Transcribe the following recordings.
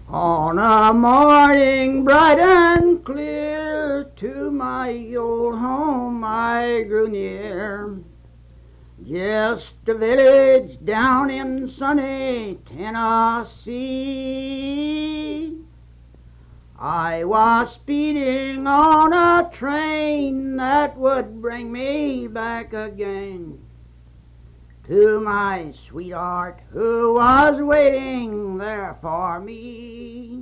On a morning bright and clear, to my old home I grew near. Just a village down in sunny Tennessee. I was speeding on a train that would bring me back again to my sweetheart who was waiting there for me.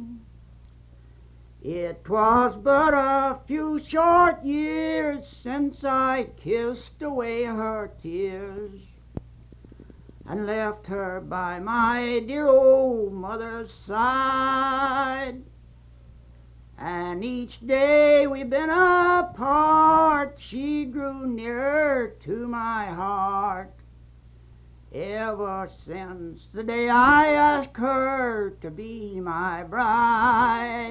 It was but a few short years since I kissed away her tears and left her by my dear old mother's side. And each day we've been apart, she grew nearer to my heart. Ever since the day I asked her to be my bride,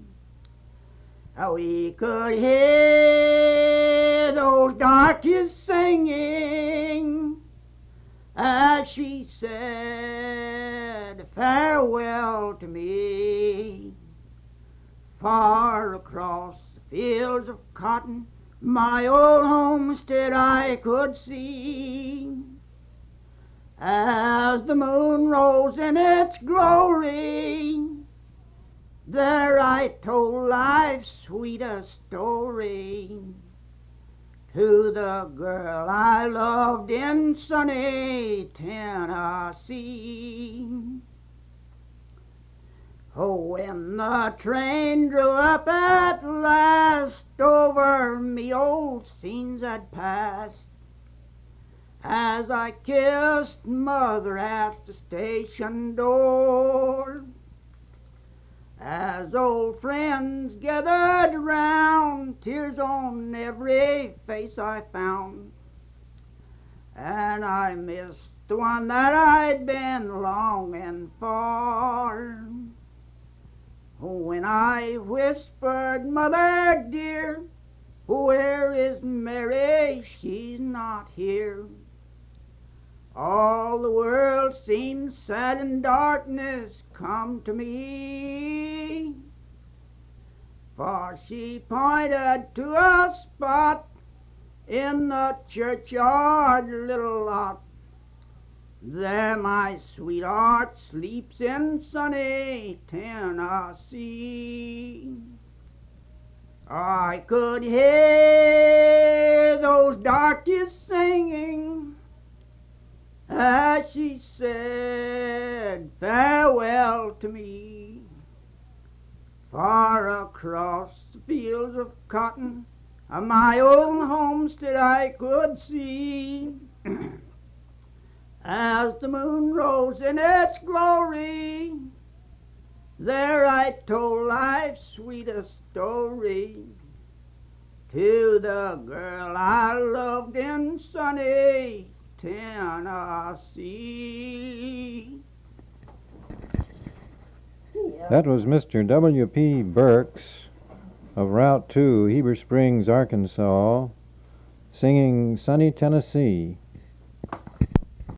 we could hear those darkies singing as she said farewell to me. Far across the fields of cotton, my old homestead I could see. As the moon rose in its glory, there I told life's sweetest story to the girl I loved in sunny Tennessee. Oh, when the train drew up at last, over me old scenes had passed. As I kissed mother at the station door, as old friends gathered round, tears on every face I found, and I missed the one that I'd been longing for. When I whispered, Mother dear, where is Mary? She's not here. All the world seemed sad and darkness come to me, for she pointed to a spot in the churchyard little lot. There my sweetheart sleeps in sunny Tennessee. I could hear those darkies singing as she said farewell to me. Far across the fields of cotton, my old homestead I could see. As the moon rose in its glory, there I told life's sweetest story to the girl I loved in sunny Tennessee. That was Mr. W.P. Burks of Route 2, Heber Springs, Arkansas, singing Sunny Tennessee.